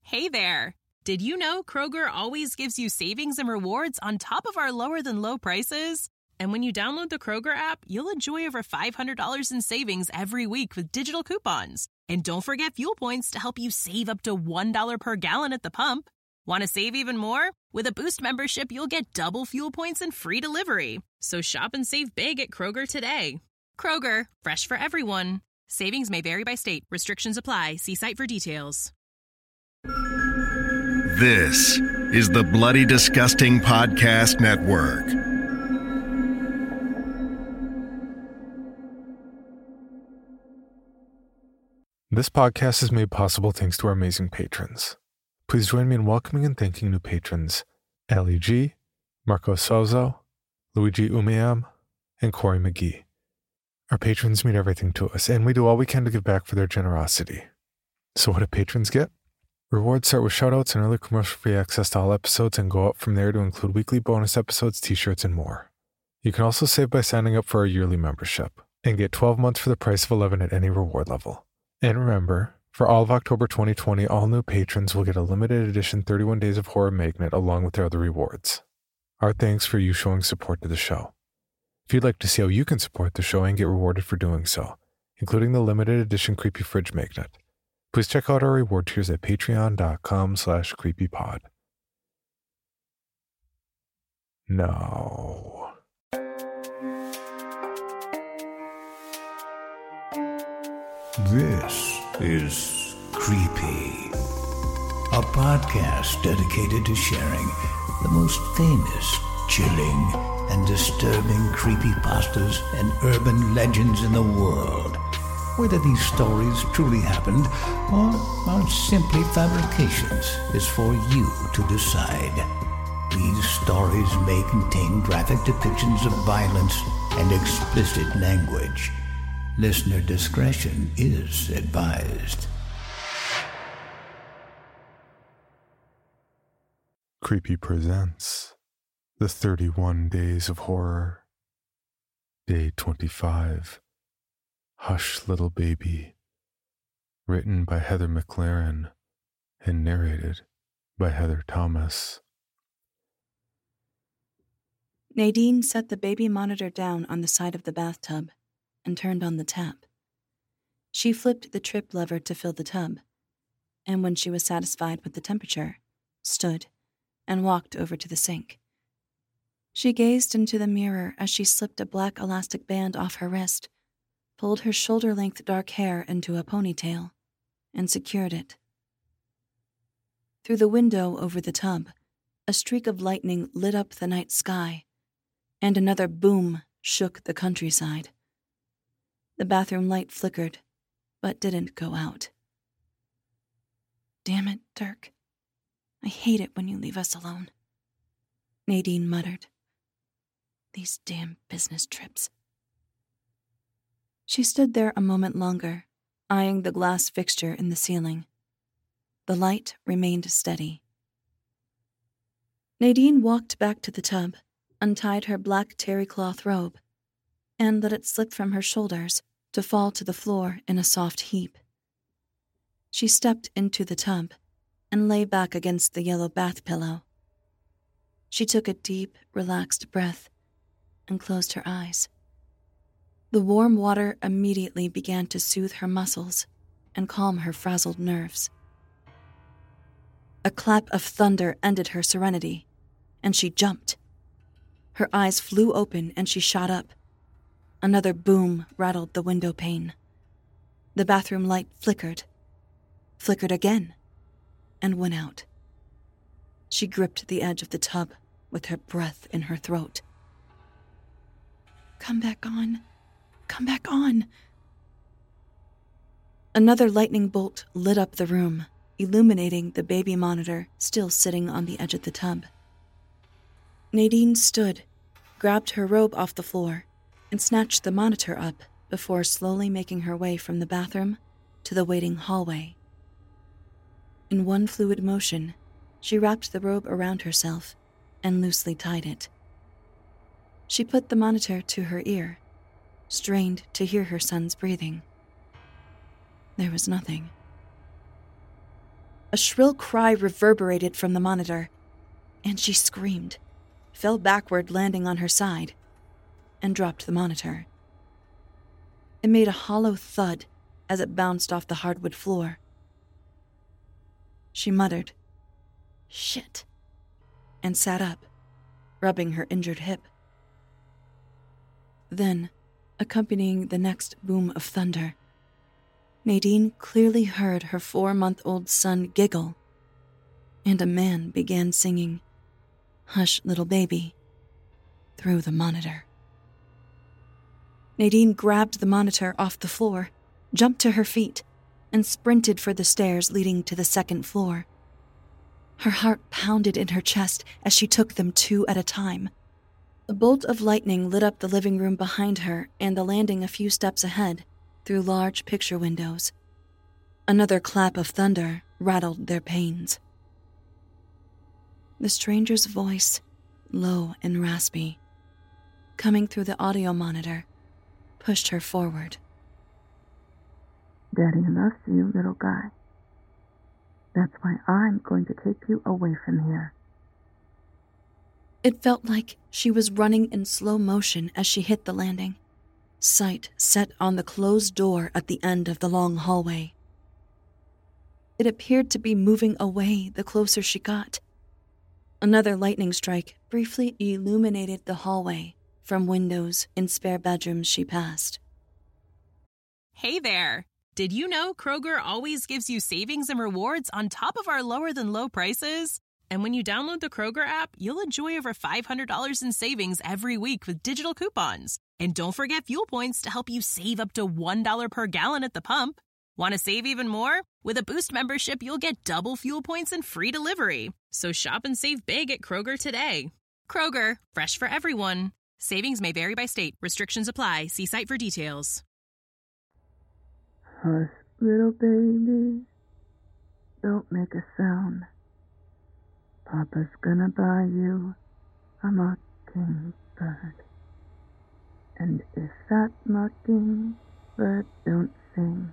Hey there! Did you know Kroger always gives you savings and rewards on top of our lower-than-low prices? And when you download the Kroger app, you'll enjoy over $500 in savings every week with digital coupons. And don't forget fuel points to help you save up to $1 per gallon at the pump. Want to save even more? With a Boost membership, you'll get double fuel points and free delivery. So shop and save big at Kroger today. Kroger, fresh for everyone. Savings may vary by state. Restrictions apply. See site for details. This is the Bloody Disgusting Podcast Network. This podcast is made possible thanks to our amazing patrons. Please join me in welcoming and thanking new patrons, Ali G, Marco Sozo, Luigi Umiam, and Corey McGee. Our patrons mean everything to us, and we do all we can to give back for their generosity. So what do patrons get? Rewards start with shoutouts and early commercial-free access to all episodes and go up from there to include weekly bonus episodes, t-shirts, and more. You can also save by signing up for our yearly membership and get 12 months for the price of 11 at any reward level. And remember, for all of October 2020, all new patrons will get a limited edition 31 Days of Horror magnet along with their other rewards. Our thanks for you showing support to the show. If you'd like to see how you can support the show and get rewarded for doing so, including the limited edition Creepy Fridge magnet, please check out our reward tiers at patreon.com/creepypod. No. This is Creepy, a podcast dedicated to sharing the most famous, chilling, and disturbing creepypastas and urban legends in the world. Whether these stories truly happened or are simply fabrications is for you to decide. These stories may contain graphic depictions of violence and explicit language. Listener discretion is advised. Creepy presents The 31 Days of Horror, Day 25, Hush Little Baby, written by Heather McLaren and narrated by Heather Thomas. Nadine set the baby monitor down on the side of the bathtub and turned on the tap. She flipped the trip lever to fill the tub, and when she was satisfied with the temperature, stood and walked over to the sink. She gazed into the mirror as she slipped a black elastic band off her wrist, pulled her shoulder-length dark hair into a ponytail, and secured it. Through the window over the tub, a streak of lightning lit up the night sky, and another boom shook the countryside. The bathroom light flickered, but didn't go out. "Damn it, Dirk. I hate it when you leave us alone," Nadine muttered. "These damn business trips." She stood there a moment longer, eyeing the glass fixture in the ceiling. The light remained steady. Nadine walked back to the tub, untied her black terry cloth robe, and let it slip from her shoulders to fall to the floor in a soft heap. She stepped into the tub and lay back against the yellow bath pillow. She took a deep, relaxed breath and closed her eyes. The warm water immediately began to soothe her muscles and calm her frazzled nerves. A clap of thunder ended her serenity, and she jumped. Her eyes flew open and she shot up. Another boom rattled the window pane. The bathroom light flickered again, and went out. She gripped the edge of the tub with her breath in her throat. Come back on. Come back on. Another lightning bolt lit up the room, illuminating the baby monitor still sitting on the edge of the tub. Nadine stood, grabbed her robe off the floor, and snatched the monitor up before slowly making her way from the bathroom to the waiting hallway. In one fluid motion, she wrapped the robe around herself and loosely tied it. She put the monitor to her ear, strained to hear her son's breathing. There was nothing. A shrill cry reverberated from the monitor, and she screamed, fell backward, landing on her side, and dropped the monitor. It made a hollow thud as it bounced off the hardwood floor. She muttered, "Shit," and sat up, rubbing her injured hip. Then, accompanying the next boom of thunder, Nadine clearly heard her 4-month-old son giggle, and a man began singing "Hush, Little Baby" through the monitor. Nadine grabbed the monitor off the floor, jumped to her feet, and sprinted for the stairs leading to the second floor. Her heart pounded in her chest as she took them 2 at a time. A bolt of lightning lit up the living room behind her and the landing a few steps ahead through large picture windows. Another clap of thunder rattled their panes. The stranger's voice, low and raspy, coming through the audio monitor, pushed her forward. "Daddy loves you, little guy. That's why I'm going to take you away from here." It felt like she was running in slow motion as she hit the landing, sight set on the closed door at the end of the long hallway. It appeared to be moving away the closer she got. Another lightning strike briefly illuminated the hallway from windows in spare bedrooms she passed. Hey there! Did you know Kroger always gives you savings and rewards on top of our lower-than-low prices? And when you download the Kroger app, you'll enjoy over $500 in savings every week with digital coupons. And don't forget fuel points to help you save up to $1 per gallon at the pump. Want to save even more? With a Boost membership, you'll get double fuel points and free delivery. So shop and save big at Kroger today. Kroger, fresh for everyone. Savings may vary by state. Restrictions apply. See site for details. "Hush, little baby. Don't make a sound. Papa's gonna buy you a mockingbird. And if that mockingbird don't sing..."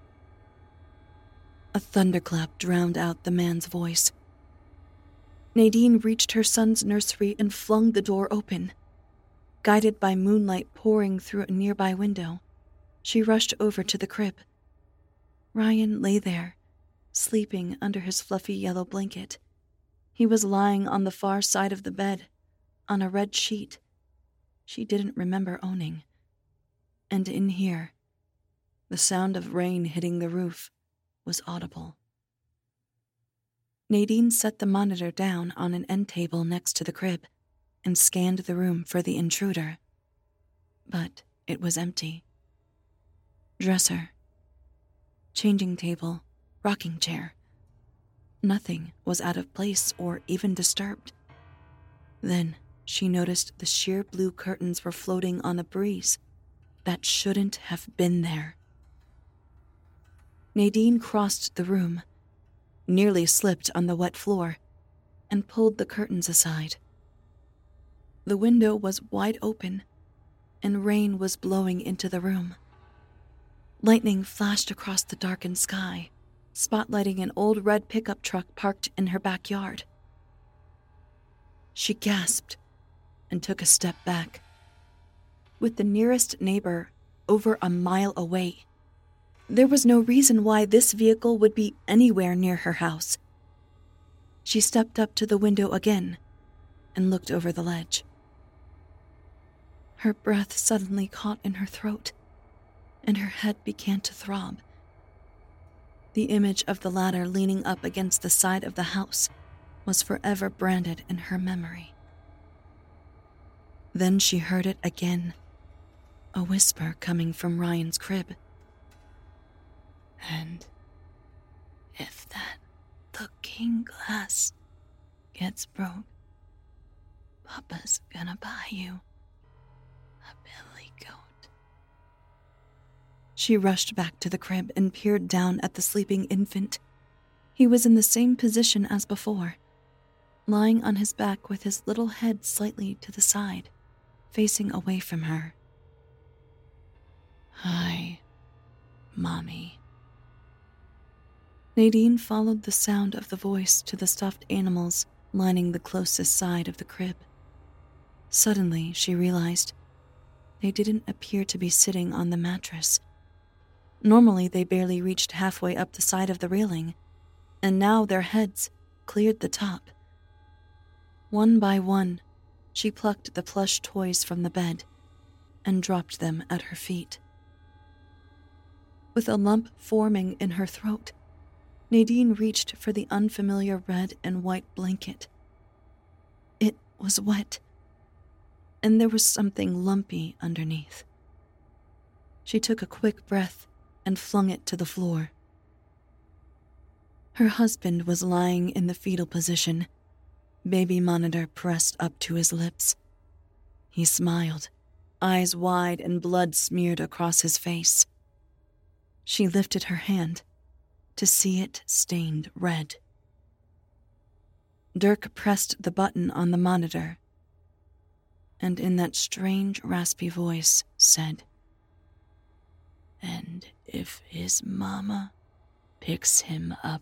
A thunderclap drowned out the man's voice. Nadine reached her son's nursery and flung the door open. Guided by moonlight pouring through a nearby window, she rushed over to the crib. Ryan lay there, sleeping under his fluffy yellow blanket. He was lying on the far side of the bed, on a red sheet she didn't remember owning. And in here, the sound of rain hitting the roof was audible. Nadine set the monitor down on an end table next to the crib and scanned the room for the intruder. But it was empty. Dresser, changing table, rocking chair. Nothing was out of place or even disturbed. Then she noticed the sheer blue curtains were floating on a breeze that shouldn't have been there. Nadine crossed the room, nearly slipped on the wet floor, and pulled the curtains aside. The window was wide open, and rain was blowing into the room. Lightning flashed across the darkened sky, spotlighting an old red pickup truck parked in her backyard. She gasped and took a step back. With the nearest neighbor over a mile away, there was no reason why this vehicle would be anywhere near her house. She stepped up to the window again and looked over the ledge. Her breath suddenly caught in her throat, and her head began to throb. The image of the ladder leaning up against the side of the house was forever branded in her memory. Then she heard it again, a whisper coming from Ryan's crib. "And if that looking glass gets broke, Papa's gonna buy you a billy goat." She rushed back to the crib and peered down at the sleeping infant. He was in the same position as before, lying on his back with his little head slightly to the side, facing away from her. "Hi, Mommy." Nadine followed the sound of the voice to the stuffed animals lining the closest side of the crib. Suddenly, she realized they didn't appear to be sitting on the mattress. Normally, they barely reached halfway up the side of the railing, and now their heads cleared the top. One by one, she plucked the plush toys from the bed and dropped them at her feet. With a lump forming in her throat, Nadine reached for the unfamiliar red and white blanket. It was wet, and there was something lumpy underneath. She took a quick breath and flung it to the floor. Her husband was lying in the fetal position, baby monitor pressed up to his lips. He smiled, eyes wide and blood smeared across his face. She lifted her hand to see it stained red. Dirk pressed the button on the monitor, and in that strange, raspy voice said, "And if his mama picks him up."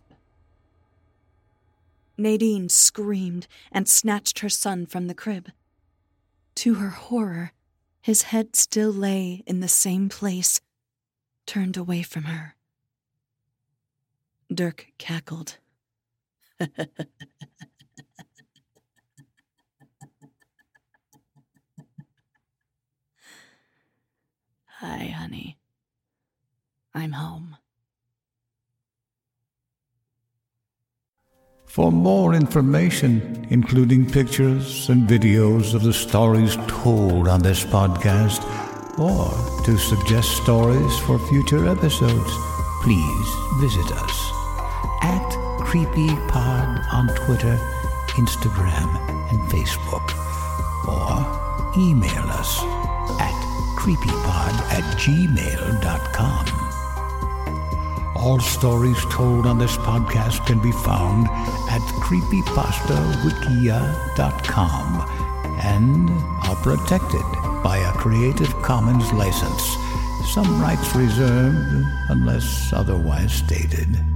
Nadine screamed and snatched her son from the crib. To her horror, his head still lay in the same place, turned away from her. Dirk cackled. "Hi, honey. I'm home." For more information, including pictures and videos of the stories told on this podcast, or to suggest stories for future episodes, please visit us at CreepyPod on Twitter, Instagram, and Facebook, or email us at creepypod@gmail.com. All stories told on this podcast can be found at creepypastawikia.com and are protected by a Creative Commons license. Some rights reserved unless otherwise stated.